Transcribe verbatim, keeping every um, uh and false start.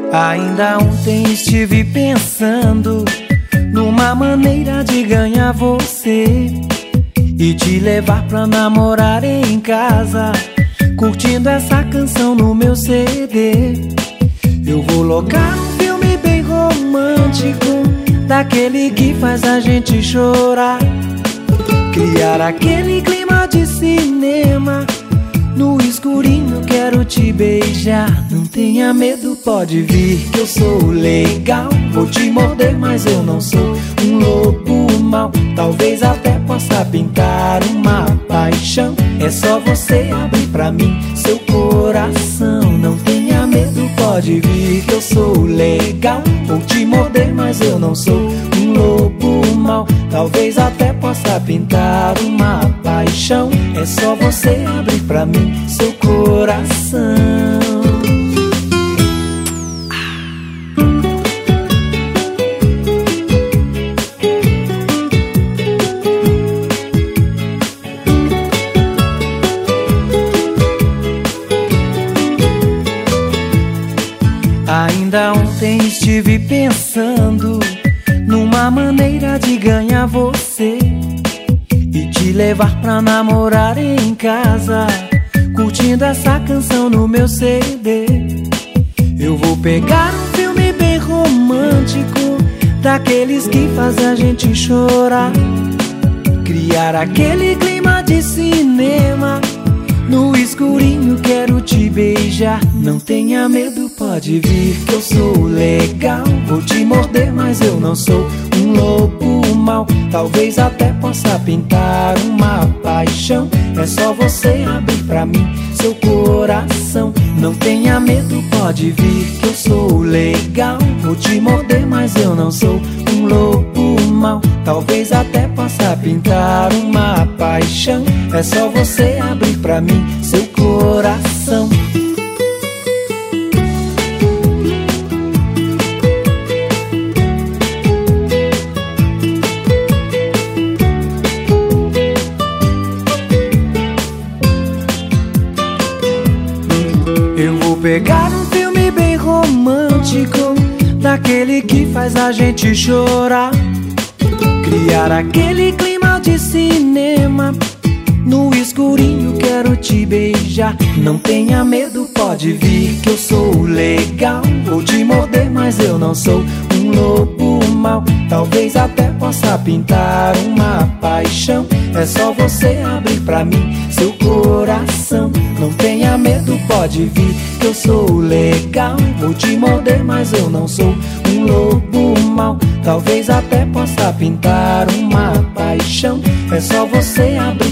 Ainda ontem estive pensando numa maneira de ganhar você e te levar pra namorar em casa, curtindo essa canção no meu C D. Eu vou locar um filme bem romântico, daquele que faz a gente chorar, criar aquele clima de cinema. No escurinho quero te beijar. Não tenha medo, pode vir que eu sou legal. Vou te morder, mas eu não sou um lobo mau. Talvez até possa pintar uma paixão. É só você abrir pra mim seu coração. Não tenha medo, pode vir que eu sou legal. Vou te morder, mas eu não sou um lobo mau. Talvez até possa pintar uma paixão. É só você abrir pra mim seu coração. Ainda ontem estive pensando numa maneira de ganhar você e te levar pra namorar em casa, curtindo essa canção no meu C D. Eu vou pegar um filme bem romântico, daqueles que fazem a gente chorar, criar aquele clima de cinema. No escurinho quero te beijar. Não tenha medo, pode vir que eu sou legal. Vou te morder, mas eu não sou um lobo mau. Talvez até possa pintar uma paixão. É só você abrir pra mim seu coração. Não tenha medo, pode vir que eu sou legal. Vou te morder, mas eu não sou um lobo mau. Talvez até possa pintar uma paixão. É só você abrir pra mim seu coração. Eu vou pegar um filme bem romântico, daquele que faz a gente chorar, criar aquele clima de cinema. No escurinho quero te beijar. Não tenha medo, pode vir que eu sou legal. Vou te morder, mas eu não sou um lobo mau. Talvez até possa pintar uma paixão. É só você abrir pra mim seu coração. Não tenha medo, pode vir que eu sou legal. Vou te morder, mas eu não sou um lobo mau. Talvez até possa pintar uma paixão. É só você abrir